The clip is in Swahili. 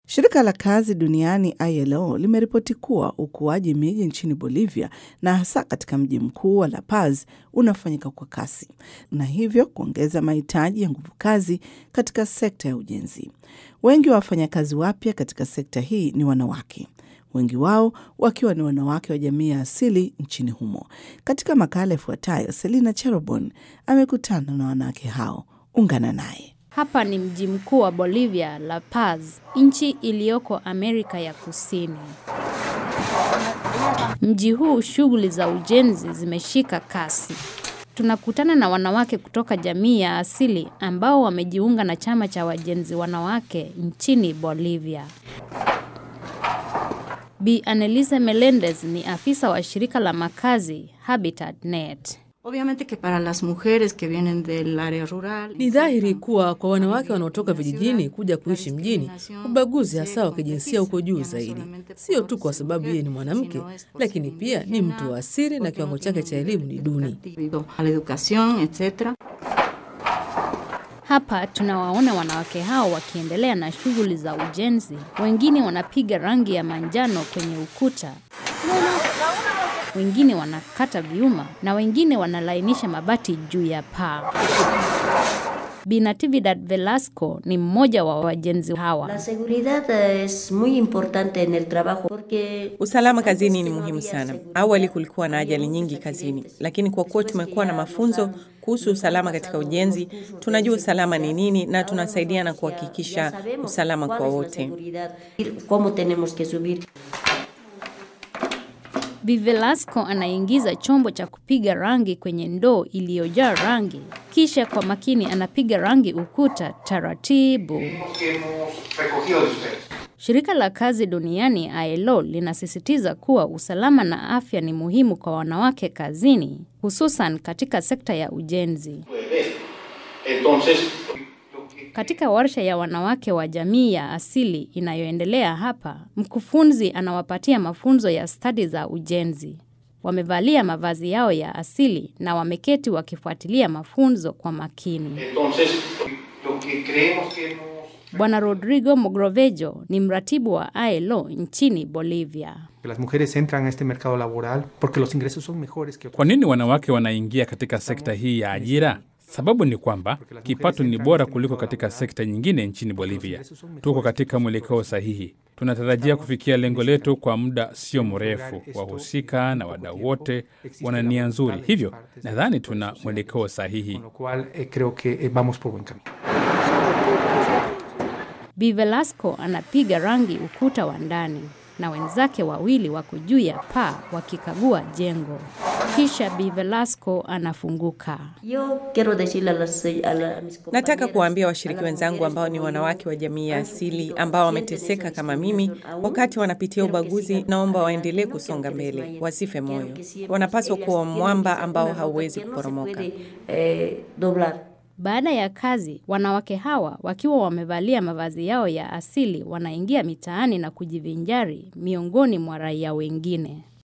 Shirika la kazi duniani ILO limeripoti kuwa ukuaji miji nchini Bolivia na hasa katika mji mkuu wa La Paz unafanyika kwa kasi na hivyo kuongeza mahitaji ya nguvu kazi katika sekta ya ujenzi. Wengi wa wafanyakazi wapya katika sekta hii ni wanawake, wengi wao wakiwa ni wanawake wa jamii ya asili nchini humo. Katika makala ifuatayo, Selina Cherobon amekutana na wanawake hao. Ungana naye. Hapa ni mji mkuu wa Bolivia, La Paz, nchi iliyoko Amerika ya Kusini. Mji huu shughuli za ujenzi zimeshika kasi. Tunakutana na wanawake kutoka jamii ya asili ambao wamejiunga na chama cha wajenzi wanawake nchini Bolivia. Bi Annelisa Melendez ni afisa wa shirika la makazi Habitat Net. Obviamente que para las mujeres que vienen del área rural, ni dhahiri kuwa kwa wanawake wanaotoka vijijini kuja kuishi mjini, ubaguzi hasa wa kijinsia uko juu zaidi. Sio tu kwa sababu yeye ni mwanamke, lakini pia ni mtu wa asili na kiwango chake cha elimu ni duni. Hapa tunawaona wanawake hao wakiendelea na shughuli za ujenzi. Wengine wanapiga rangi ya manjano kwenye ukuta, wengine wanakata vyuma na wengine wanalainisha mabati juu ya paa. Bi Natividad Velasco ni mmoja wa wajenzi hawa. La seguridad es muy importante en el trabajo porque usalama kazini ni muhimu sana. Awali kulikuwa na ajali nyingi kazini, lakini kwa kuwa tumekuwa na mafunzo kuhusu usalama katika ujenzi, tunajua usalama ni nini na tunasaidiana kuhakikisha usalama kwa wote. Cómo tenemos que subir. Bi Velasco anaingiza chombo cha kupiga rangi kwenye ndoo iliyojaa rangi. Kisha kwa makini anapiga rangi ukuta taratibu. Shirika la kazi duniani ILO linasisitiza kuwa usalama na afya ni muhimu kwa wanawake kazini, hususan katika sekta ya ujenzi. Katika warsha ya wanawake wa jamii ya asili inayoendelea hapa, mkufunzi anawapatia mafunzo ya stadi za ujenzi. Wamevalia mavazi yao ya asili na wameketi wakifuatilia mafunzo kwa makini. Bwana Rodrigo Mogrovejo ni mratibu wa ILO nchini Bolivia. Kwa nini wanawake wanaingia katika sekta hii ya ajira? Sababu ni kwamba kipato ni bora kuliko katika sekta nyingine nchini Bolivia. Tuko katika mwelekeo sahihi. Tunatarajia kufikia lengo letu kwa muda sio mrefu. Wahusika na wadau wote wana nia nzuri. Hivyo, nadhani tuna mwelekeo sahihi. Bi Velasco anapiga rangi ukuta wa ndani na wenzake wawili wako juu ya paa wakikagua jengo. Kisha Bi Velasco anafunguka. Nataka kuwaambia washiriki wenzangu ambao ni wanawake wa jamii ya asili ambao wameteseka kama mimi wakati wanapitia ubaguzi, naomba waendelee kusonga mbele, wasife moyo. Wanapaswa kuwa mwamba ambao hauwezi kuporomoka. Baada ya kazi, wanawake hawa wakiwa wamevalia mavazi yao ya asili wanaingia mitaani na kujivinjari miongoni mwa raia wengine.